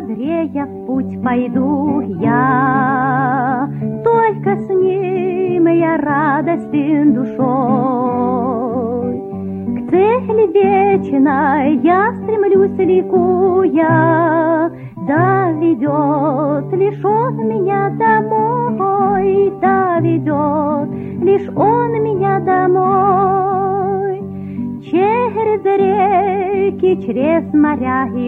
бодрее в путь пойду я, только с ним я радостен душой. К цели вечной я стремлюсь, ликуя, да ведет лишь он меня домой, да ведет лишь он меня домой. Через реки, через моря и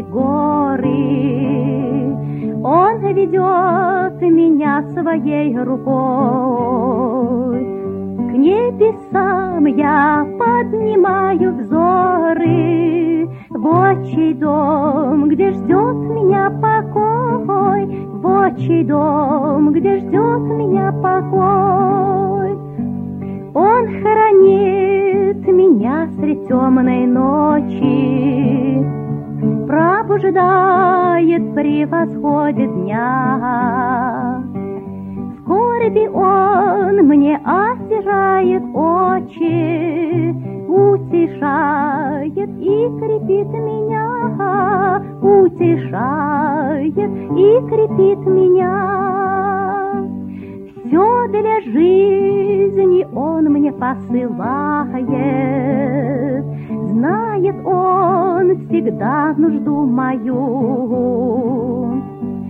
горы он ведет меня своей рукой. К небесам я поднимаю взоры, в отчий дом, где ждет меня покой, в отчий дом, где ждет меня покой. Он хранит меня средь темной ночи, пробуждает при восходе дня. В скорби он мне освежает очи, утешает и крепит меня, утешает и крепит меня. Все для жизни он мне посылает, знает он всегда нужду мою.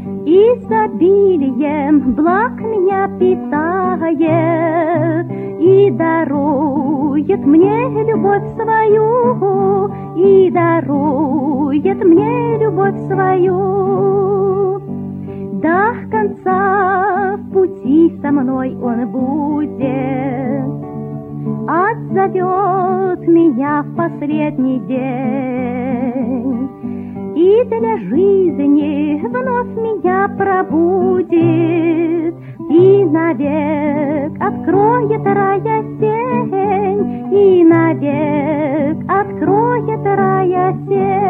Изобилием благ меня питает и дарует мне любовь свою, и дарует мне любовь свою. До конца в пути со мной он будет, отзовет меня в последний день и для жизни вновь меня пробудит, и навек откроет рая сень, и навек откроет рая сень.